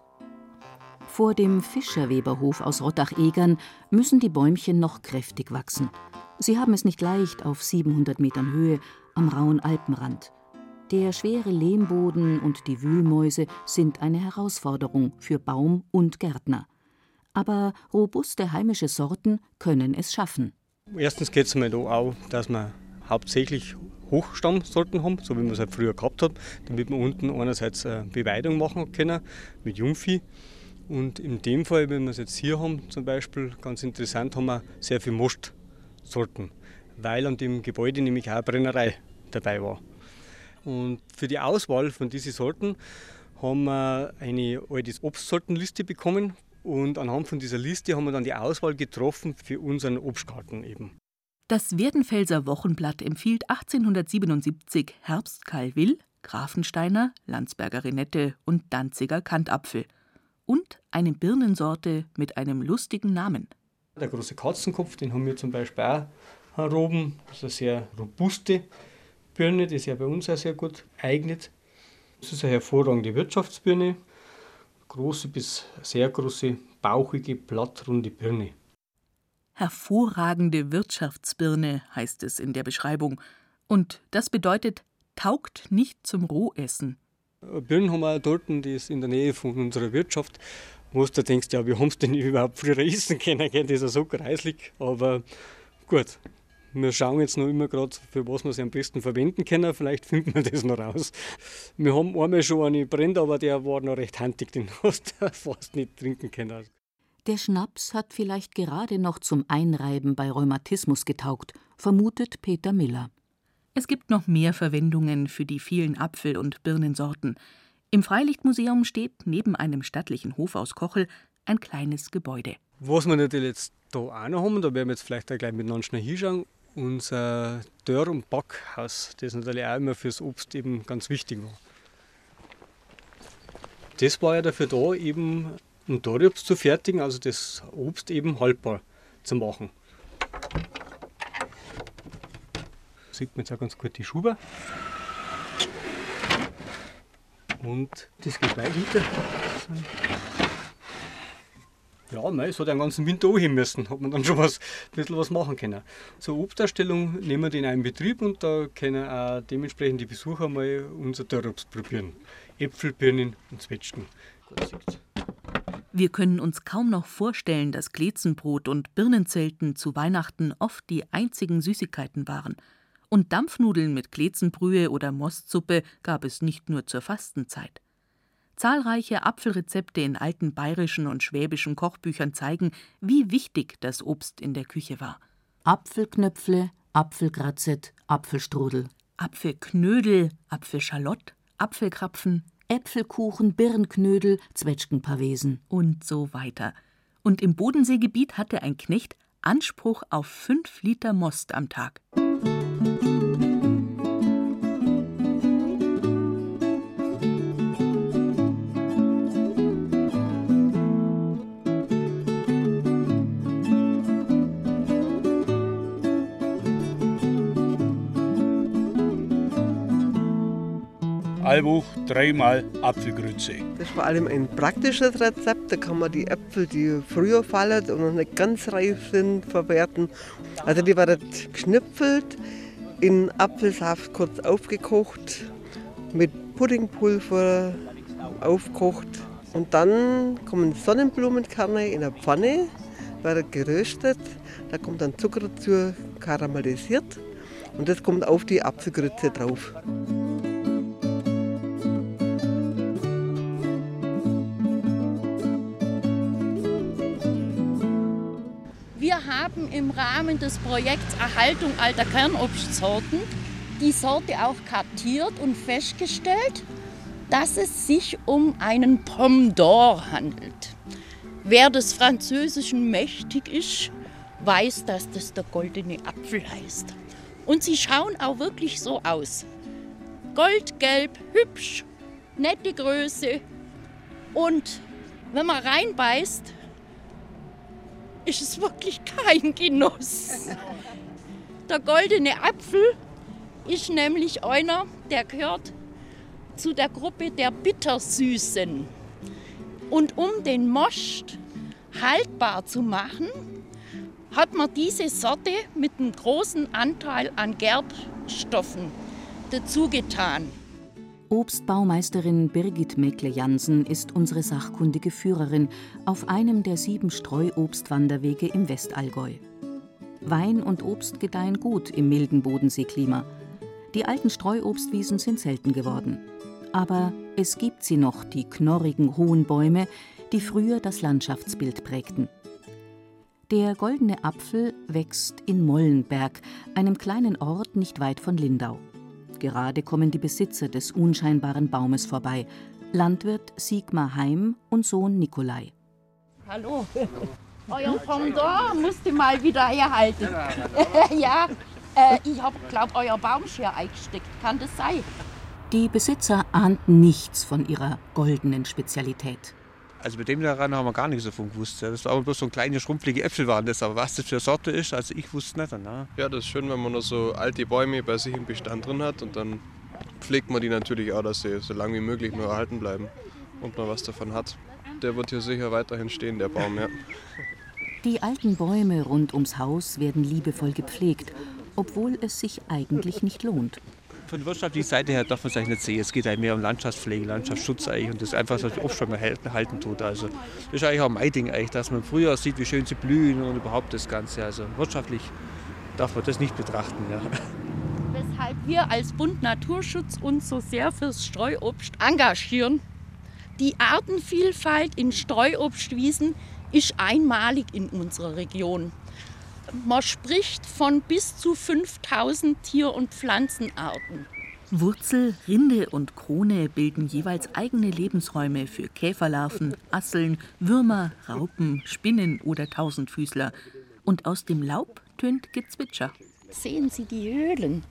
Vor dem Fischerweberhof aus Rottach-Egern müssen die Bäumchen noch kräftig wachsen. Sie haben es nicht leicht auf 700 Metern Höhe am rauen Alpenrand. Der schwere Lehmboden und die Wühlmäuse sind eine Herausforderung für Baum und Gärtner. Aber robuste heimische Sorten können es schaffen. Erstens geht es mir da auch, dass wir hauptsächlich Hochstammsorten haben, so wie man es halt früher gehabt hat, damit wir unten einerseits Beweidung machen können mit Jungvieh. Und in dem Fall, wenn wir es jetzt hier haben, zum Beispiel, ganz interessant, haben wir sehr viele Mostsorten, weil an dem Gebäude nämlich auch eine Brennerei dabei war. Und für die Auswahl von diesen Sorten haben wir eine alte Obstsortenliste bekommen und anhand von dieser Liste haben wir dann die Auswahl getroffen für unseren Obstgarten eben. Das Werdenfelser Wochenblatt empfiehlt 1877 Herbst-Calvil, Grafensteiner, Landsberger Renette und Danziger Kantapfel und eine Birnensorte mit einem lustigen Namen. Der große Katzenkopf, den haben wir zum Beispiel auch heroben. Das ist eine sehr robuste Birne, die sich ja bei uns auch sehr gut eignet. Das ist eine hervorragende Wirtschaftsbirne, große bis sehr große, bauchige, blattrunde Birne. Hervorragende Wirtschaftsbirne heißt es in der Beschreibung. Und das bedeutet, taugt nicht zum Rohessen. Birnen haben wir auch dort, die ist in der Nähe von unserer Wirtschaft, wo du denkst, ja, wie haben sie denn überhaupt früher essen können? Das ist ja so greislig. Aber gut, wir schauen jetzt noch immer gerade, für was wir sie am besten verwenden können. Vielleicht finden wir das noch raus. Wir haben einmal schon eine brennt, aber der war noch recht handig, den hast du fast nicht trinken können. Der Schnaps hat vielleicht gerade noch zum Einreiben bei Rheumatismus getaugt, vermutet Peter Miller. Es gibt noch mehr Verwendungen für die vielen Apfel- und Birnensorten. Im Freilichtmuseum steht neben einem stattlichen Hof aus Kochel ein kleines Gebäude. Was wir natürlich jetzt da auch noch haben, da werden wir jetzt vielleicht auch gleich miteinander schnell hinschauen, unser Dörr- und Backhaus, das natürlich auch immer fürs Obst eben ganz wichtig war. Das war ja dafür da, eben ein Dorobst zu fertigen, also das Obst eben haltbar zu machen. Sieht man jetzt auch ganz gut die Schuber. Und das geht weiter. Ja, es hat den ganzen Winter anheben müssen, hat man dann schon ein bisschen was machen können. Zur Obstausstellung nehmen wir den in einen Betrieb und da können auch dementsprechend die Besucher mal unser Dorobst probieren. Äpfel, Birnen und Zwetschgen. Wir können uns kaum noch vorstellen, dass Glezenbrot und Birnenzelten zu Weihnachten oft die einzigen Süßigkeiten waren. Und Dampfnudeln mit Glezenbrühe oder Mostsuppe gab es nicht nur zur Fastenzeit. Zahlreiche Apfelrezepte in alten bayerischen und schwäbischen Kochbüchern zeigen, wie wichtig das Obst in der Küche war. Apfelknöpfle, Apfelgrazet, Apfelstrudel. Apfelknödel, Apfelschalott, Apfelkrapfen, Äpfelkuchen, Birnknödel, Zwetschgenpavesen und so weiter. Und im Bodenseegebiet hatte ein Knecht Anspruch auf 5 Liter Most am Tag. Allwoch 3-mal Apfelgrütze. Das ist vor allem ein praktisches Rezept. Da kann man die Äpfel, die früher fallen und noch nicht ganz reif sind, verwerten. Also die werden geschnipfelt, in Apfelsaft kurz aufgekocht, mit Puddingpulver aufgekocht. Und dann kommen Sonnenblumenkerne in eine Pfanne, wird geröstet, da kommt dann Zucker dazu, karamellisiert und das kommt auf die Apfelgrütze drauf. Wir haben im Rahmen des Projekts Erhaltung alter Kernobstsorten die Sorte auch kartiert und festgestellt, dass es sich um einen Pomme d'Or handelt. Wer des Französischen mächtig ist, weiß, dass das der goldene Apfel heißt. Und sie schauen auch wirklich so aus. Goldgelb, hübsch, nette Größe. Und wenn man reinbeißt, ist es wirklich kein Genuss. Der goldene Apfel ist nämlich einer, der gehört zu der Gruppe der Bittersüßen. Und um den Most haltbar zu machen, hat man diese Sorte mit einem großen Anteil an Gerbstoffen dazugetan. Obstbaumeisterin Birgit Meckle-Jansen ist unsere sachkundige Führerin auf einem der 7 Streuobstwanderwege im Westallgäu. Wein und Obst gedeihen gut im milden Bodenseeklima. Die alten Streuobstwiesen sind selten geworden. Aber es gibt sie noch, die knorrigen hohen Bäume, die früher das Landschaftsbild prägten. Der goldene Apfel wächst in Mollenberg, einem kleinen Ort nicht weit von Lindau. Gerade kommen die Besitzer des unscheinbaren Baumes vorbei, Landwirt Sigmar Heim und Sohn Nikolai. Hallo, euer Pomme d'Or musste mal wieder herhalten. Ja, ich glaube, euer Baumschere eingesteckt. Kann das sein? Die Besitzer ahnten nichts von ihrer goldenen Spezialität. Also mit dem daran haben wir gar nichts davon gewusst. Das war aber bloß so kleine, schrumpflige Äpfel waren das. Aber was das für eine Sorte ist, also ich wusste nicht. Na. Ja, das ist schön, wenn man noch so alte Bäume bei sich im Bestand drin hat. Und dann pflegt man die natürlich auch, dass sie so lange wie möglich nur erhalten bleiben. Und man was davon hat. Der wird hier sicher weiterhin stehen, der Baum, ja. Die alten Bäume rund ums Haus werden liebevoll gepflegt, obwohl es sich eigentlich nicht lohnt. Von der wirtschaftlichen Seite her darf man es eigentlich nicht sehen. Es geht halt mehr um Landschaftspflege, Landschaftsschutz eigentlich und das einfach so oft schon mal halten tut. Also das ist eigentlich auch mein Ding eigentlich, dass man früher sieht, wie schön sie blühen und überhaupt das Ganze. Also wirtschaftlich darf man das nicht betrachten. Ja. Weshalb wir als Bund Naturschutz uns so sehr fürs Streuobst engagieren. Die Artenvielfalt in Streuobstwiesen ist einmalig in unserer Region. Man spricht von bis zu 5000 Tier- und Pflanzenarten. Wurzel, Rinde und Krone bilden jeweils eigene Lebensräume für Käferlarven, Asseln, Würmer, Raupen, Spinnen oder Tausendfüßler. Und aus dem Laub tönt Gezwitscher. Sehen Sie die Höhlen?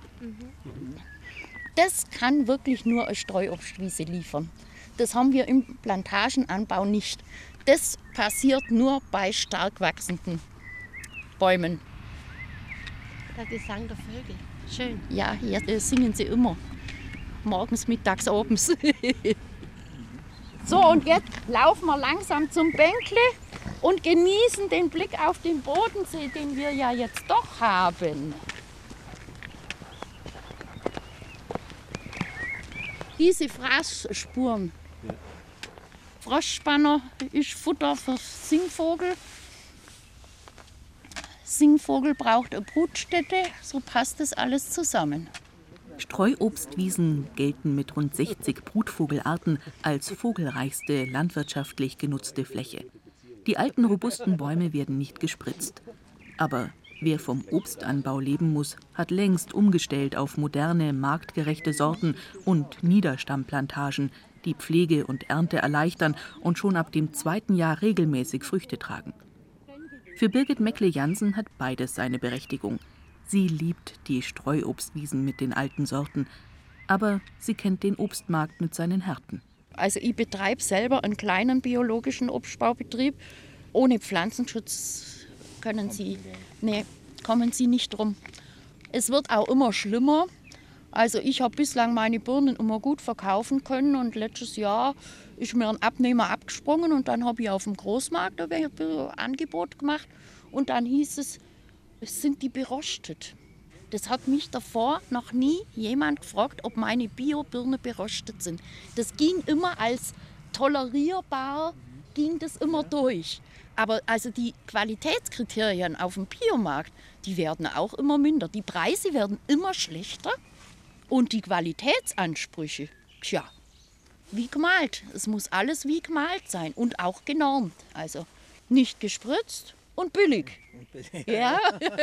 Das kann wirklich nur eine Streuobstwiese liefern. Das haben wir im Plantagenanbau nicht. Das passiert nur bei stark wachsenden Bäumen. Der Gesang der Vögel. Schön. Ja, hier singen sie immer. Morgens, mittags, abends. So, und jetzt laufen wir langsam zum Bänkle und genießen den Blick auf den Bodensee, den wir ja jetzt doch haben. Diese Fraßspuren. Froschspanner ist Futter für Singvogel. Singvogel braucht eine Brutstätte, so passt das alles zusammen. Streuobstwiesen gelten mit rund 60 Brutvogelarten als vogelreichste landwirtschaftlich genutzte Fläche. Die alten robusten Bäume werden nicht gespritzt. Aber wer vom Obstanbau leben muss, hat längst umgestellt auf moderne, marktgerechte Sorten und Niederstammplantagen, die Pflege und Ernte erleichtern und schon ab dem 2. Jahr regelmäßig Früchte tragen. Für Birgit Meckle-Jansen hat beides seine Berechtigung. Sie liebt die Streuobstwiesen mit den alten Sorten, aber sie kennt den Obstmarkt mit seinen Härten. Also ich betreibe selber einen kleinen biologischen Obstbaubetrieb. Ohne Pflanzenschutz kommen Sie nicht drum. Es wird auch immer schlimmer. Also ich habe bislang meine Birnen immer gut verkaufen können und letztes Jahr ist mir ein Abnehmer abgesprungen und dann habe ich auf dem Großmarkt ein Angebot gemacht und dann hieß es sind die berostet. Das hat mich davor noch nie jemand gefragt, ob meine Bio-Birnen berostet sind. Das ging immer als tolerierbar, ging das immer durch. Aber also die Qualitätskriterien auf dem Biomarkt, die werden auch immer minder. Die Preise werden immer schlechter und die Qualitätsansprüche, tja, wie gemalt. Es muss alles wie gemalt sein und auch genormt. Also nicht gespritzt und billig. Ja.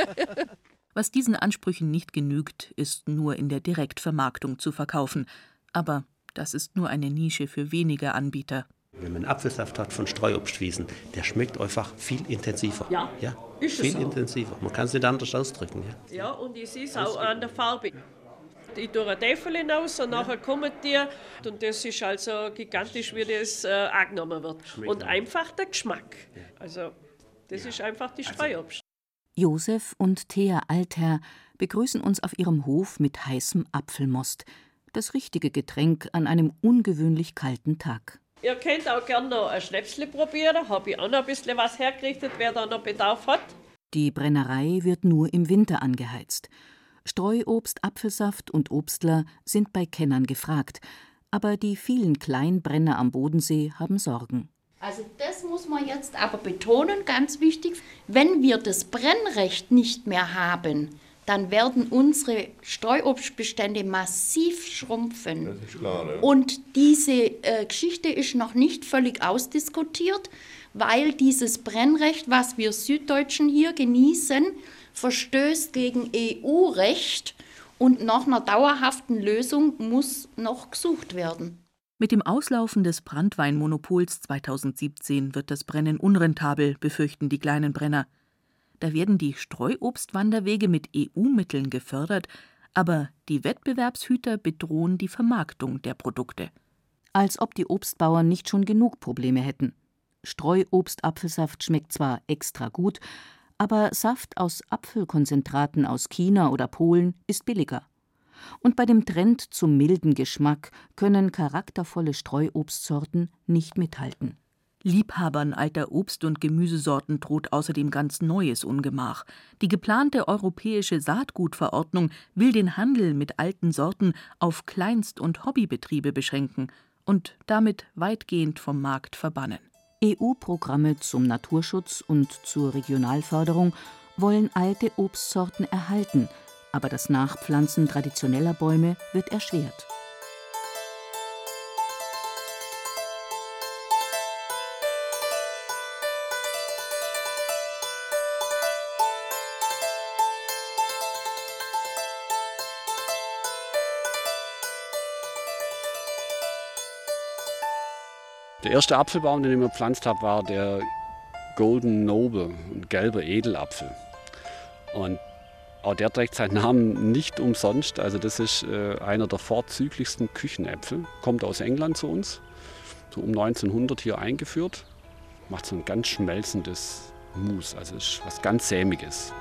Was diesen Ansprüchen nicht genügt, ist nur in der Direktvermarktung zu verkaufen. Aber das ist nur eine Nische für wenige Anbieter. Wenn man einen Apfelsaft hat von Streuobstwiesen, der schmeckt einfach viel intensiver. Ja, ist es viel so. intensiver. Man kann es nicht anders ausdrücken. Ja, Ja, und ich sehe es auch an der Farbe. Ich tue ein Tafel hinaus und nachher kommen die. Und das ist also gigantisch, wie das angenommen wird. Und einfach der Geschmack. Also, das ist einfach die Streuobst. Josef und Thea Altherr begrüßen uns auf ihrem Hof mit heißem Apfelmost. Das richtige Getränk an einem ungewöhnlich kalten Tag. Ihr könnt auch gerne noch ein Schnäpsle probieren. Habe ich auch noch ein bisschen was hergerichtet, wer da noch Bedarf hat. Die Brennerei wird nur im Winter angeheizt. Streuobst, Apfelsaft und Obstler sind bei Kennern gefragt. Aber die vielen Kleinbrenner am Bodensee haben Sorgen. Also das muss man jetzt aber betonen, ganz wichtig. Wenn wir das Brennrecht nicht mehr haben, dann werden unsere Streuobstbestände massiv schrumpfen. Das ist klar, ne? Und diese Geschichte ist noch nicht völlig ausdiskutiert, weil dieses Brennrecht, was wir Süddeutschen hier genießen, verstößt gegen EU-Recht und nach einer dauerhaften Lösung muss noch gesucht werden. Mit dem Auslaufen des Branntweinmonopols 2017 wird das Brennen unrentabel, befürchten die kleinen Brenner. Da werden die Streuobstwanderwege mit EU-Mitteln gefördert, aber die Wettbewerbshüter bedrohen die Vermarktung der Produkte. Als ob die Obstbauern nicht schon genug Probleme hätten. Streuobst-Apfelsaft schmeckt zwar extra gut, aber Saft aus Apfelkonzentraten aus China oder Polen ist billiger. Und bei dem Trend zum milden Geschmack können charaktervolle Streuobstsorten nicht mithalten. Liebhabern alter Obst- und Gemüsesorten droht außerdem ganz neues Ungemach. Die geplante europäische Saatgutverordnung will den Handel mit alten Sorten auf Kleinst- und Hobbybetriebe beschränken und damit weitgehend vom Markt verbannen. EU-Programme zum Naturschutz und zur Regionalförderung wollen alte Obstsorten erhalten, aber das Nachpflanzen traditioneller Bäume wird erschwert. Der erste Apfelbaum, den ich mir gepflanzt habe, war der Golden Noble, ein gelber Edelapfel. Und auch der trägt seinen Namen nicht umsonst. Also das ist einer der vorzüglichsten Küchenäpfel. Kommt aus England zu uns, so um 1900 hier eingeführt. Macht so ein ganz schmelzendes Mousse, also ist was ganz Sämiges.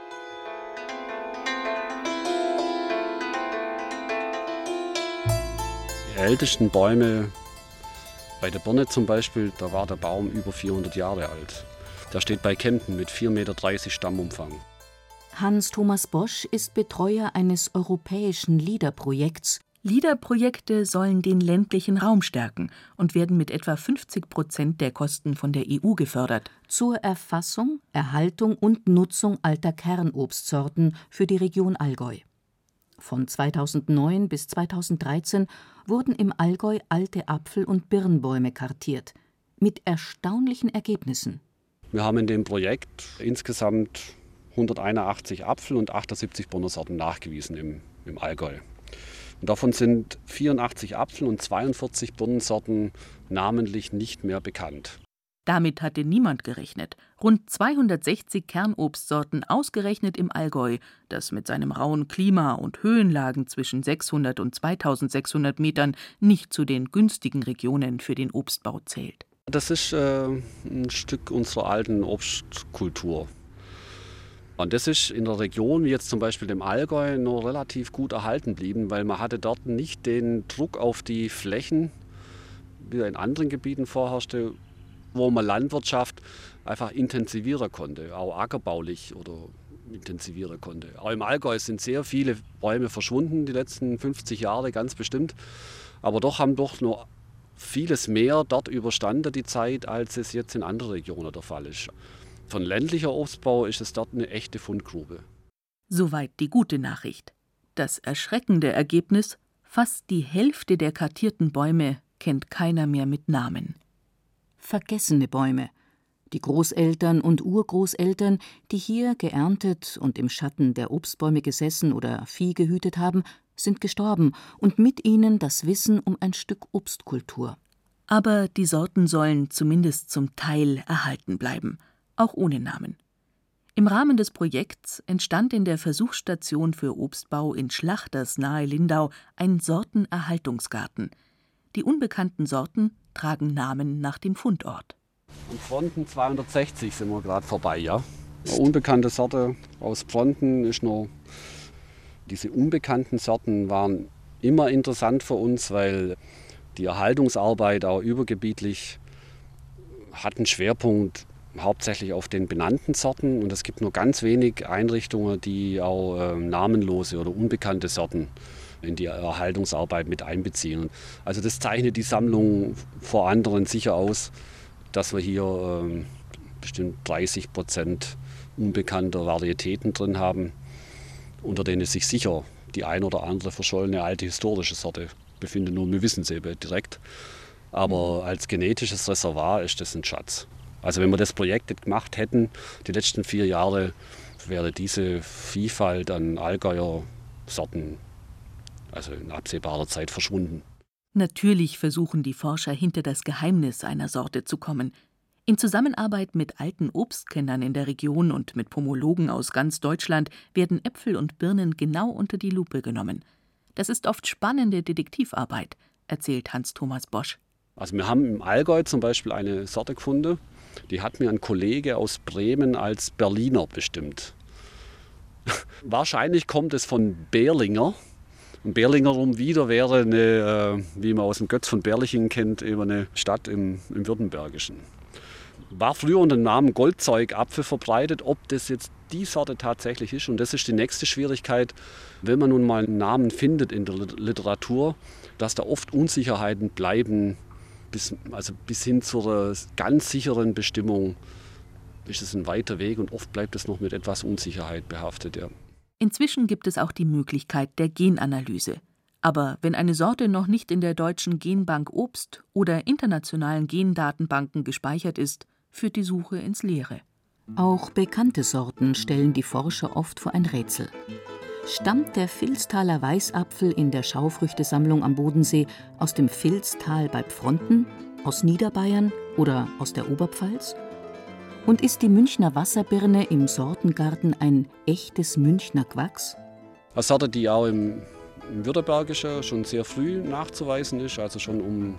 Die ältesten Bäume, bei der Birne zum Beispiel, da war der Baum über 400 Jahre alt. Der steht bei Kempten mit 4,30 Meter Stammumfang. Hans-Thomas Bosch ist Betreuer eines europäischen LEADER-Projekts. LEADER-Projekte sollen den ländlichen Raum stärken und werden mit etwa 50% der Kosten von der EU gefördert. Zur Erfassung, Erhaltung und Nutzung alter Kernobstsorten für die Region Allgäu. Von 2009 bis 2013 wurden im Allgäu alte Apfel- und Birnbäume kartiert. Mit erstaunlichen Ergebnissen. Wir haben in dem Projekt insgesamt 181 Apfel- und 78 Birnensorten nachgewiesen im Allgäu. Und davon sind 84 Apfel- und 42 Birnensorten namentlich nicht mehr bekannt. Damit hatte niemand gerechnet. Rund 260 Kernobstsorten ausgerechnet im Allgäu, das mit seinem rauen Klima und Höhenlagen zwischen 600 und 2600 Metern nicht zu den günstigen Regionen für den Obstbau zählt. Das ist ein Stück unserer alten Obstkultur. Und das ist in der Region, wie jetzt zum Beispiel dem Allgäu, noch relativ gut erhalten geblieben, weil man hatte dort nicht den Druck auf die Flächen, wie er in anderen Gebieten vorherrschte, wo man Landwirtschaft einfach intensivieren konnte, auch ackerbaulich oder intensivieren konnte. Auch im Allgäu sind sehr viele Bäume verschwunden, die letzten 50 Jahre ganz bestimmt. Aber doch haben doch nur vieles mehr dort überstanden die Zeit, als es jetzt in anderen Regionen der Fall ist. Von ländlicher Obstbau ist es dort eine echte Fundgrube. Soweit die gute Nachricht. Das erschreckende Ergebnis: fast die Hälfte der kartierten Bäume kennt keiner mehr mit Namen. Vergessene Bäume. Die Großeltern und Urgroßeltern, die hier geerntet und im Schatten der Obstbäume gesessen oder Vieh gehütet haben, sind gestorben und mit ihnen das Wissen um ein Stück Obstkultur. Aber die Sorten sollen zumindest zum Teil erhalten bleiben, auch ohne Namen. Im Rahmen des Projekts entstand in der Versuchsstation für Obstbau in Schlachters nahe Lindau ein Sortenerhaltungsgarten. Die unbekannten Sorten tragen Namen nach dem Fundort. An Pfronten 260 sind wir gerade vorbei, ja. Eine unbekannte Sorte aus Pfronten ist noch. Diese unbekannten Sorten waren immer interessant für uns, weil die Erhaltungsarbeit auch übergebietlich hat einen Schwerpunkt hauptsächlich auf den benannten Sorten. Und es gibt nur ganz wenig Einrichtungen, die auch namenlose oder unbekannte Sorten in die Erhaltungsarbeit mit einbeziehen. Also das zeichnet die Sammlung vor anderen sicher aus, dass wir hier bestimmt 30% unbekannter Varietäten drin haben, unter denen sich sicher die ein oder andere verschollene alte historische Sorte befindet. Nur wir wissen sie eben direkt. Aber als genetisches Reservoir ist das ein Schatz. Also wenn wir das Projekt nicht gemacht hätten, die letzten 4 Jahre, wäre diese Vielfalt an Allgäuer Sorten also in absehbarer Zeit verschwunden. Natürlich versuchen die Forscher, hinter das Geheimnis einer Sorte zu kommen. In Zusammenarbeit mit alten Obstkennern in der Region und mit Pomologen aus ganz Deutschland werden Äpfel und Birnen genau unter die Lupe genommen. Das ist oft spannende Detektivarbeit, erzählt Hans-Thomas Bosch. Also wir haben im Allgäu zum Beispiel eine Sorte gefunden, die hat mir ein Kollege aus Bremen als Berliner bestimmt. Wahrscheinlich kommt es von Berlinger. Und Berlinger rum wieder wäre eine, wie man aus dem Götz von Berlichingen kennt, eben eine Stadt im Württembergischen. War früher unter dem Namen Goldzeugapfel verbreitet, ob das jetzt die Sorte tatsächlich ist. Und das ist die nächste Schwierigkeit, wenn man nun mal einen Namen findet in der Literatur, dass da oft Unsicherheiten bleiben, bis hin zur ganz sicheren Bestimmung ist es ein weiter Weg und oft bleibt es noch mit etwas Unsicherheit behaftet. Ja. Inzwischen gibt es auch die Möglichkeit der Genanalyse. Aber wenn eine Sorte noch nicht in der deutschen Genbank Obst oder internationalen Gendatenbanken gespeichert ist, führt die Suche ins Leere. Auch bekannte Sorten stellen die Forscher oft vor ein Rätsel. Stammt der Vilstaler Weißapfel in der Schaufrüchtesammlung am Bodensee aus dem Vilstal bei Pfronten, aus Niederbayern oder aus der Oberpfalz? Und ist die Münchner Wasserbirne im Sortengarten ein echtes Münchner Quacks? Eine Sorte, die auch im Württembergischen schon sehr früh nachzuweisen ist, also schon um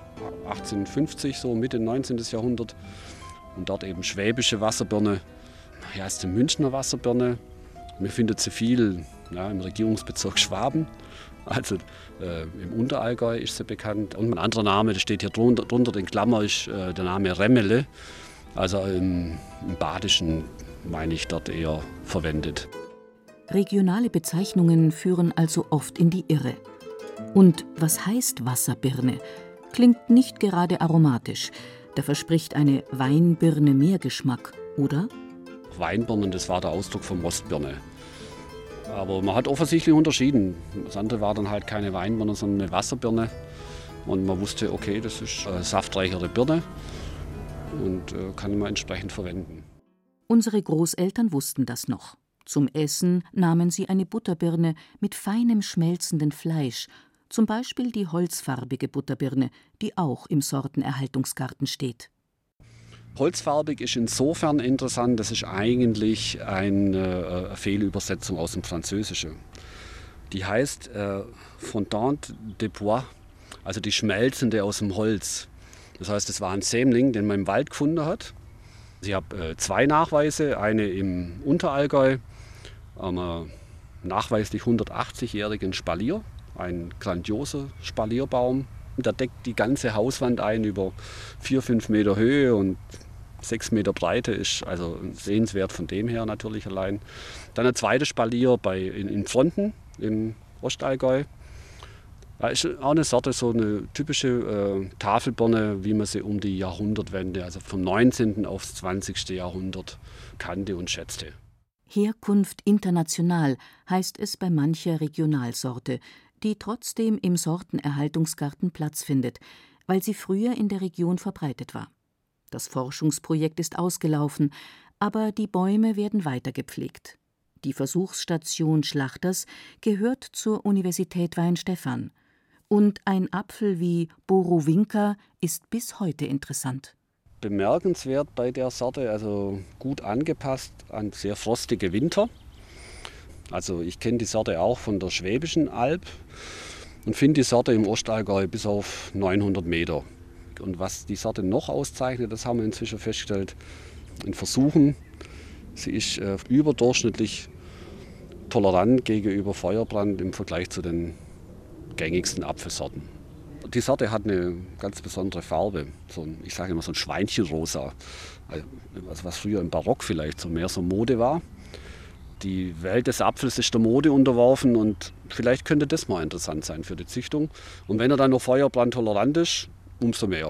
1850, so Mitte 19. Jahrhundert. Und dort eben schwäbische Wasserbirne. Ja, ist die Münchner Wasserbirne. Man findet sie viel im Regierungsbezirk Schwaben. Also im Unterallgäu ist sie bekannt. Und ein anderer Name, der steht hier drunter in Klammer, ist der Name Remmele. Also im Badischen meine ich dort eher verwendet. Regionale Bezeichnungen führen also oft in die Irre. Und was heißt Wasserbirne? Klingt nicht gerade aromatisch. Da verspricht eine Weinbirne mehr Geschmack, oder? Weinbirnen, das war der Ausdruck von Mostbirne. Aber man hat offensichtlich unterschieden. Das andere war dann halt keine Weinbirne, sondern eine Wasserbirne. Und man wusste, okay, das ist eine saftreichere Birne und kann man entsprechend verwenden. Unsere Großeltern wussten das noch. Zum Essen nahmen sie eine Butterbirne mit feinem schmelzenden Fleisch, zum Beispiel die holzfarbige Butterbirne, die auch im Sortenerhaltungsgarten steht. Holzfarbig ist insofern interessant, das ist eigentlich eine Fehlübersetzung aus dem Französischen. Die heißt Fondante de Bois, also die schmelzende aus dem Holz. Das heißt, es war ein Sämling, den man im Wald gefunden hat. Ich habe 2 Nachweise, eine im Unterallgäu, nachweislich 180-jährigen Spalier, ein grandioser Spalierbaum. Der deckt die ganze Hauswand ein über 4-5 Meter Höhe und 6 Meter Breite, ist also sehenswert von dem her natürlich allein. Dann ein zweiter Spalier in Pfronten im Ostallgäu. Das ist auch eine Sorte, so eine typische Tafelbirne, wie man sie um die Jahrhundertwende, also vom 19. aufs 20. Jahrhundert kannte und schätzte. Herkunft international heißt es bei mancher Regionalsorte, die trotzdem im Sortenerhaltungsgarten Platz findet, weil sie früher in der Region verbreitet war. Das Forschungsprojekt ist ausgelaufen, aber die Bäume werden weiter gepflegt. Die Versuchsstation Schlachters gehört zur Universität Weihenstephan. Und ein Apfel wie Borowinka ist bis heute interessant. Bemerkenswert bei der Sorte, also gut angepasst an sehr frostige Winter. Also ich kenne die Sorte auch von der Schwäbischen Alb und finde die Sorte im Ostallgäu bis auf 900 Meter. Und was die Sorte noch auszeichnet, das haben wir inzwischen festgestellt in Versuchen. Sie ist überdurchschnittlich tolerant gegenüber Feuerbrand im Vergleich zu den gängigsten Apfelsorten. Die Sorte hat eine ganz besondere Farbe, ich sage immer so ein Schweinchenrosa, also was früher im Barock vielleicht so mehr so Mode war. Die Welt des Apfels ist der Mode unterworfen und vielleicht könnte das mal interessant sein für die Züchtung. Und wenn er dann noch feuerbrandtolerant ist, umso mehr.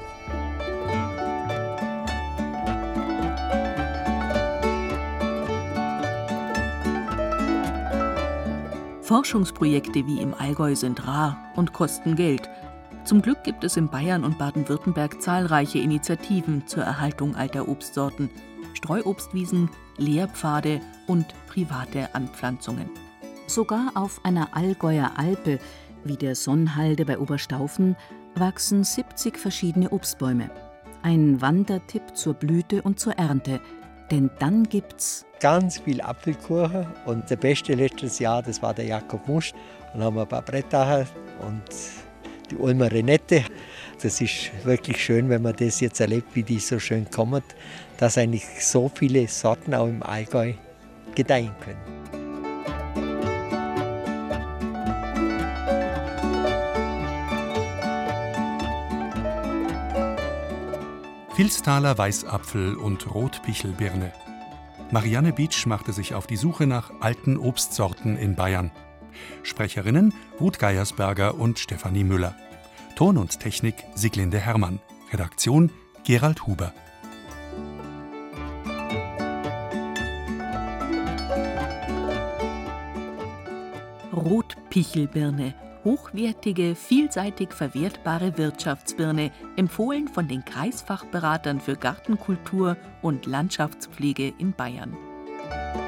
Forschungsprojekte wie im Allgäu sind rar und kosten Geld. Zum Glück gibt es in Bayern und Baden-Württemberg zahlreiche Initiativen zur Erhaltung alter Obstsorten, Streuobstwiesen, Lehrpfade und private Anpflanzungen. Sogar auf einer Allgäuer Alpe, wie der Sonnhalde bei Oberstaufen, wachsen 70 verschiedene Obstbäume. Ein Wandertipp zur Blüte und zur Ernte, denn dann gibt's ganz viel Apfelkuchen und der beste letztes Jahr, das war der Jakob Musch. Dann haben wir ein paar Brettacher und die Ulmer Renette. Das ist wirklich schön, wenn man das jetzt erlebt, wie die so schön kommen, dass eigentlich so viele Sorten auch im Allgäu gedeihen können. Vilstaler Weißapfel und Rotpichelbirne. Marianne Bietsch machte sich auf die Suche nach alten Obstsorten in Bayern. Sprecherinnen Ruth Geiersberger und Stefanie Müller. Ton und Technik Siglinde Herrmann. Redaktion Gerald Huber. Rotpichelbirne. Hochwertige, vielseitig verwertbare Wirtschaftsbirne, empfohlen von den Kreisfachberatern für Gartenkultur und Landschaftspflege in Bayern.